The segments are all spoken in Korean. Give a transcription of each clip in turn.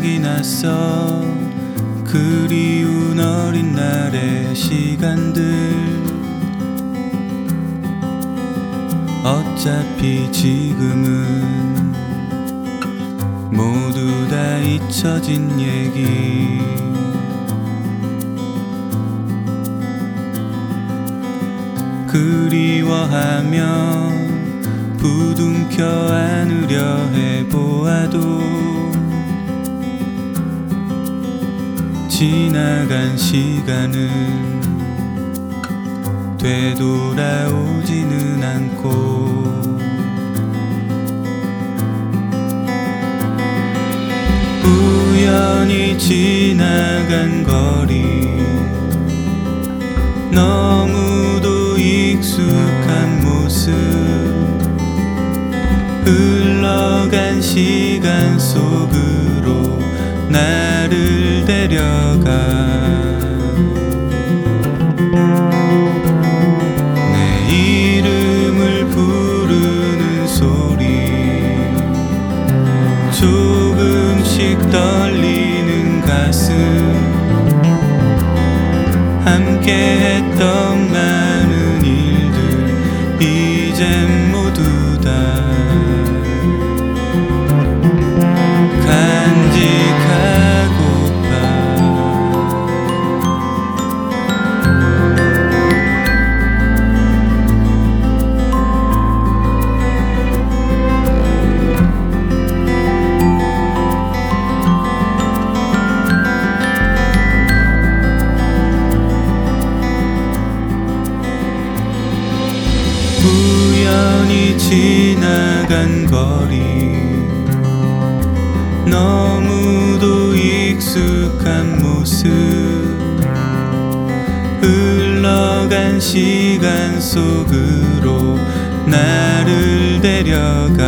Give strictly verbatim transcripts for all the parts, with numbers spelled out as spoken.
생각이 났어. 그리운 어린 날의 시간들. 어차피 지금은 모두 다 잊혀진 얘기. 그리워하면 부둥켜 안으려 해보아도 지나간 시간은 되돌아오지는 않고 우연히 지나간 거리, 너무도 익숙한 모습, 흘러간 시간 속으로 나를 데려가. 내 이름을 부르는 소리, 조금씩 떨리는 가슴, 함께했던 많은 일들 이젠 모두 다 간직하고파. 우연히 지나간 거리, 너무도 익숙한 모습, 흘러간 시간 속으로 나를 데려가.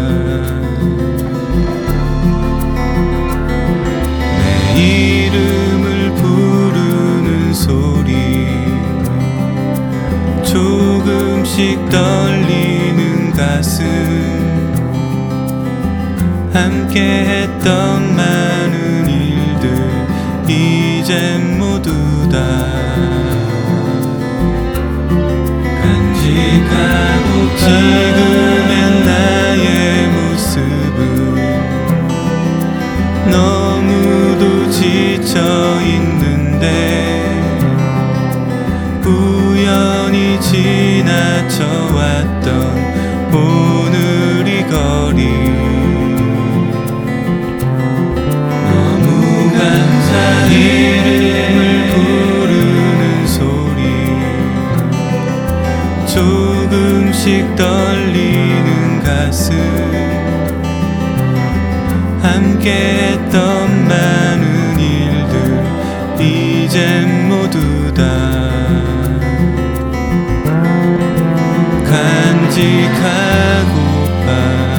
내 이름을 부르는 소리, 조금씩 떨리는 가슴, 함께했던 많은 일들 이젠 모두 다 간직하고. 지금의 나의 모습은 너무도 지쳐 있는데 우연히 지나쳐왔던 오늘 이 거리, 너무 감사. 이름을 부르는 소리, 조금씩 떨리는 가슴, 함께했던 많은 일들 이젠 모두 다 간직하고파.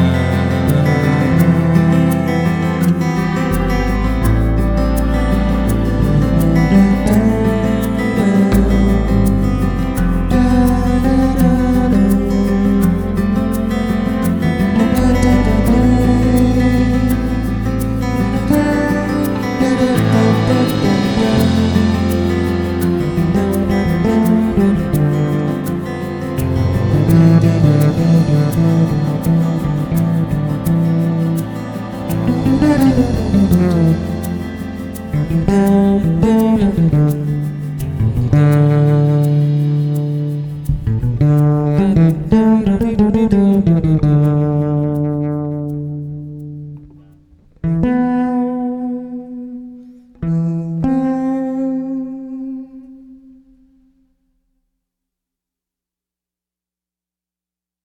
Thank you.